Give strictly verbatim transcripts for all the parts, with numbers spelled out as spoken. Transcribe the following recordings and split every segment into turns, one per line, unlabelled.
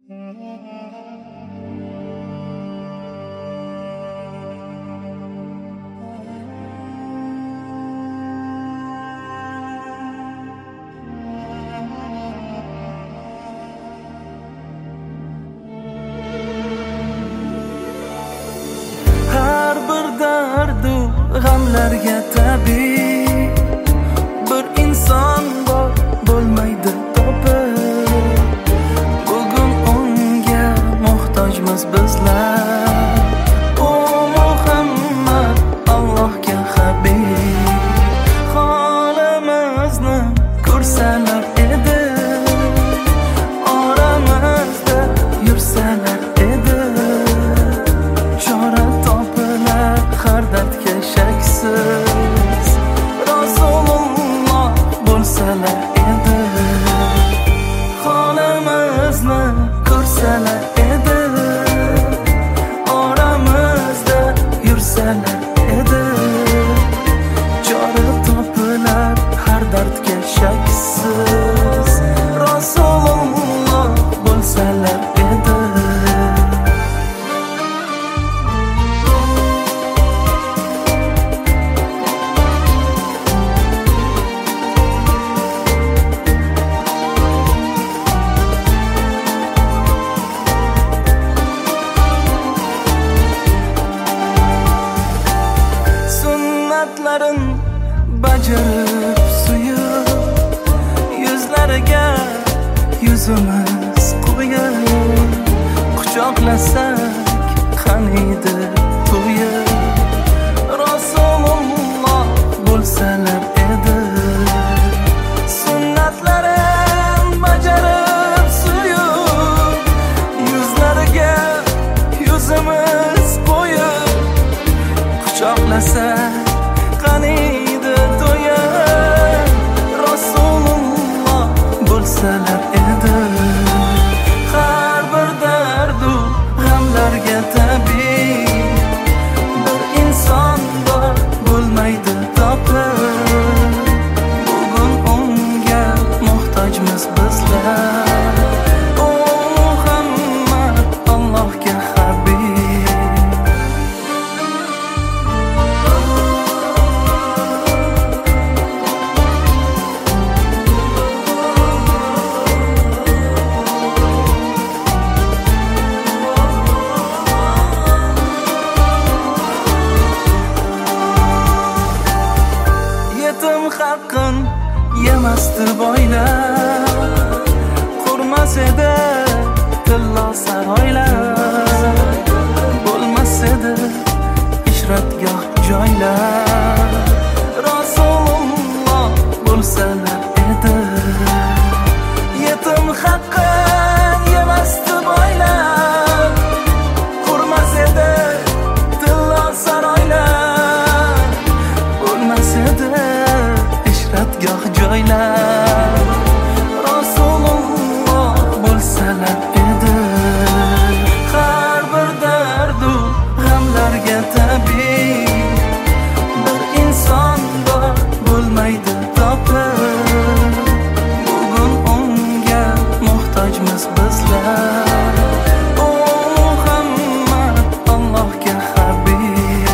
Har bir dardu g'amlarga tabiiy bir inson bor bo'lmaydi topib. Bugun unga muhtojmiz bizlar. O Muhammad Allohga habib, holimizni ko'rsalar edi, oramizda yursalar edi, chora topilar har dardga shaksiz. Rasululloh bo'lsalar edi, holimizni ko'rsalar edi, oramizda yursalar edi, chora topilar har dardga shaksiz. Rasululloh bo'lsalar edi. Sunnatlarin bajarib suyib, yuzlariga yuzimiz qo'yib, quchoqlasak qaniydi to'yib. Rasululloh bo'lsalar edi, sunnatlarin bajarib suyib, yuzlariga yuzimiz qo'yib, quchoqlasak qaniydi to'yib. Rasululloh bo'lsalar edi, har bir dardu g'amlarga tabiiy bir inson bor bo'lmaydi topib. Bugun unga muhtojmiz bizlar. O Muhammad Allohga habib. Yetim haqqin yemasdi boylar, qurmas edi tillo saroylar, bo'lmas edi ishratgoh joylar. Rasululloh bo'lsalar edi, yetim haqqin yemasdi boylar, qurmas edi tillo saroylar, bo'lmas edi ishratgoh joylar. Rasululloh bo'lsalar edi, har bir dardu g'amlarga tabiiy bir inson bor bo'lmaydi topib. Bugun unga muhtojmiz bizlar. O Muhammad Allohga habib.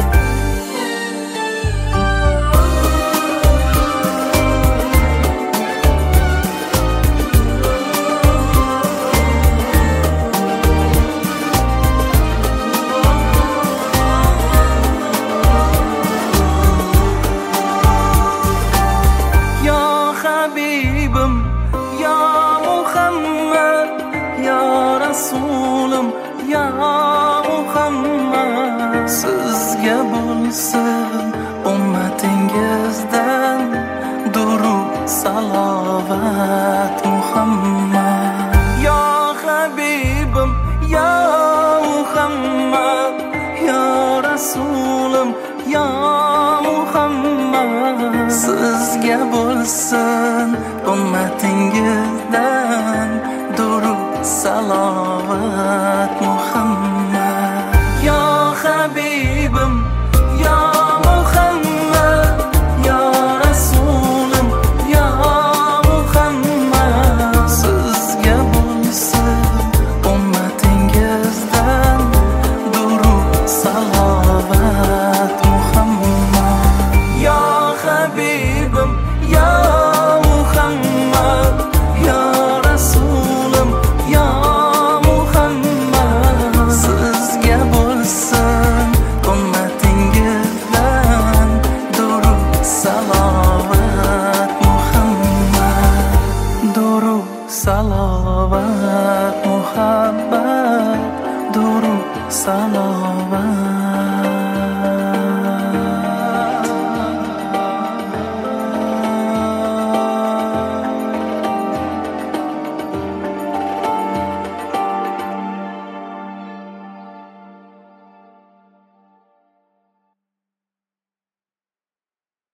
Ya Habibim, ya Muhammad, ya Rasulim, ya Muhammad. Sizga bo'lsin ummatingizdan durud salovat Muhammad. Ya Habibim, ya Muhammad, ya Rasulim, ya Muhammad. Sizga bo'lsin ummatingizdan durud salovat Muhammad. Ya Habibim, ya Muhammad, ya Rasulim, ya Muhammad. Sizga bo'lsin salovat muhabbat durud salom